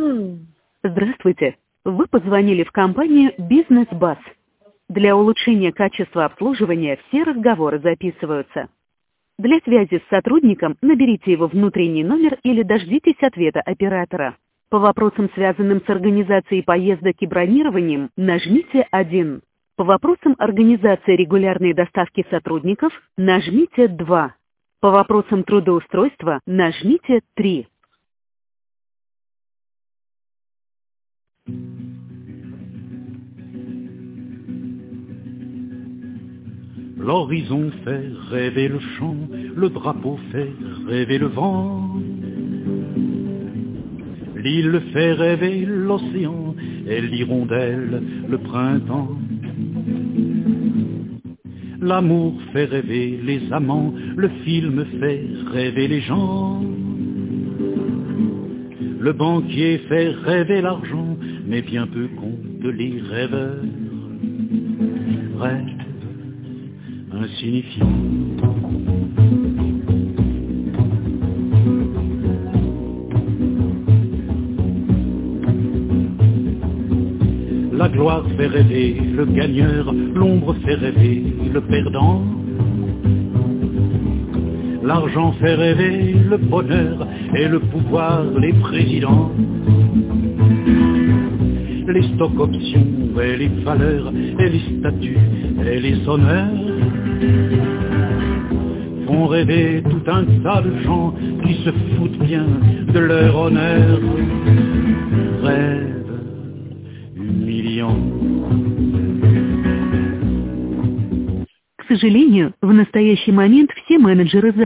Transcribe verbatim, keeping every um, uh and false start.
Здравствуйте. Вы позвонили в компанию «Бизнес-Бас». Для улучшения качества обслуживания все разговоры записываются. Для связи с сотрудником наберите его внутренний номер или дождитесь ответа оператора. По вопросам, связанным с организацией поездок и бронированием, нажмите один. По вопросам организации регулярной доставки сотрудников, нажмите два. По вопросам трудоустройства, нажмите три. L'horizon fait rêver le champ, le drapeau fait rêver le vent. L'île fait rêver l'océan et l'hirondelle le printemps. L'amour fait rêver les amants, le film fait rêver les gens. Le banquier fait rêver l'argent, mais bien peu comptent les rêveurs. Rêve insignifiant. La gloire fait rêver le gagneur, l'ombre fait rêver le perdant. L'argent fait rêver le bonheur et le pouvoir les présidents. Les stocks options et les valeurs et les statuts et les honneurs font rêver tout un tas de gens qui se foutent bien de leur honneur. Rêve humiliant. К сожалению, в настоящий момент все менеджеры